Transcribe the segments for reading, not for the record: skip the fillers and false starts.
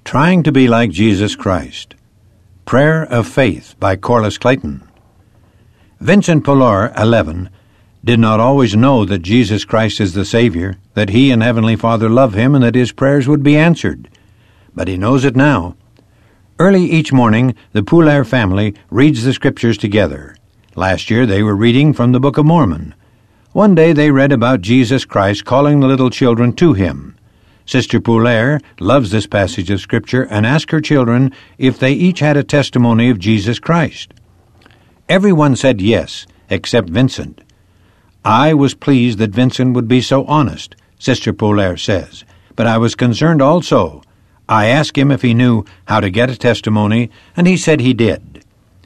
Trying to be like Jesus Christ. Prayer of Faith by Corliss Clayton. Vincent Pollard, 11, did not always know that Jesus Christ is the Savior, that He and Heavenly Father love him, and that his prayers would be answered. But he knows it now. Early each morning, the Pollard family reads the Scriptures together. Last year they were reading from the Book of Mormon. One day they read about Jesus Christ calling the little children to Him. Sister Pollard loves this passage of Scripture and asked her children if they each had a testimony of Jesus Christ. Everyone said yes, except Vincent. I was pleased that Vincent would be so honest, Sister Pollard says, but I was concerned also. I asked him if he knew how to get a testimony, and he said he did.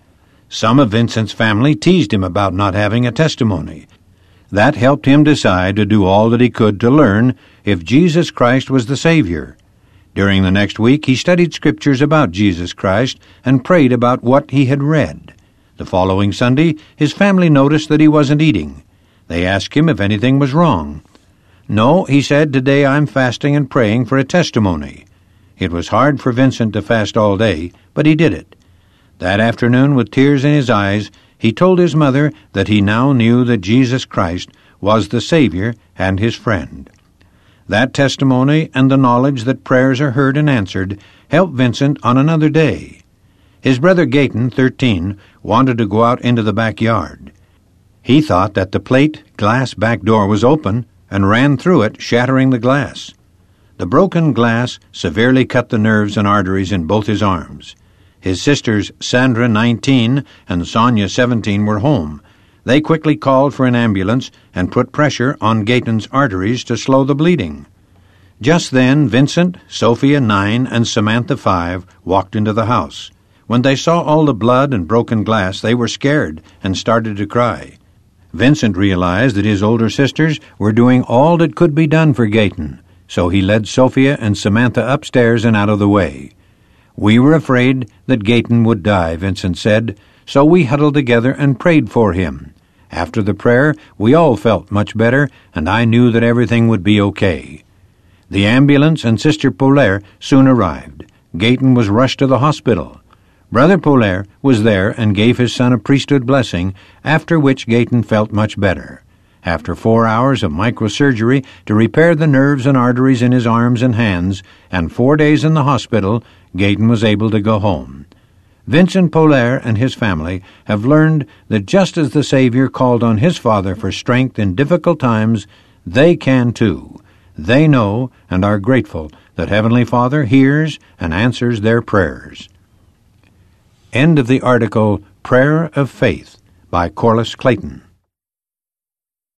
Some of Vincent's family teased him about not having a testimony. That helped him decide to do all that he could to learn if Jesus Christ was the Savior. During the next week, he studied Scriptures about Jesus Christ and prayed about what he had read. The following Sunday, his family noticed that he wasn't eating. They asked him if anything was wrong. No, he said, today I'm fasting and praying for a testimony. It was hard for Vincent to fast all day, but he did it. That afternoon, with tears in his eyes, he told his mother that he now knew that Jesus Christ was the Savior and his friend. That testimony and the knowledge that prayers are heard and answered helped Vincent on another day. His brother Gayton, 13, wanted to go out into the backyard. He thought that the plate glass back door was open and ran through it, shattering the glass. The broken glass severely cut the nerves and arteries in both his arms. His sisters, Sandra, 19, and Sonia, 17, were home. They quickly called for an ambulance and put pressure on Gayton's arteries to slow the bleeding. Just then, Vincent, Sophia, 9, and Samantha, 5, walked into the house. When they saw all the blood and broken glass, they were scared and started to cry. Vincent realized that his older sisters were doing all that could be done for Gayton, so he led Sophia and Samantha upstairs and out of the way. We were afraid that Gayton would die, Vincent said, so we huddled together and prayed for him. After the prayer, we all felt much better, and I knew that everything would be okay. The ambulance and Sister Pollard soon arrived. Gayton was rushed to the hospital. Brother Pollard was there and gave his son a priesthood blessing, after which Gayton felt much better. After 4 hours of microsurgery to repair the nerves and arteries in his arms and hands, and 4 days in the hospital, Gayton was able to go home. Vincent Pollard and his family have learned that just as the Savior called on his Father for strength in difficult times, they can too. They know and are grateful that Heavenly Father hears and answers their prayers. End of the article, Prayer of Faith by Corliss Clayton.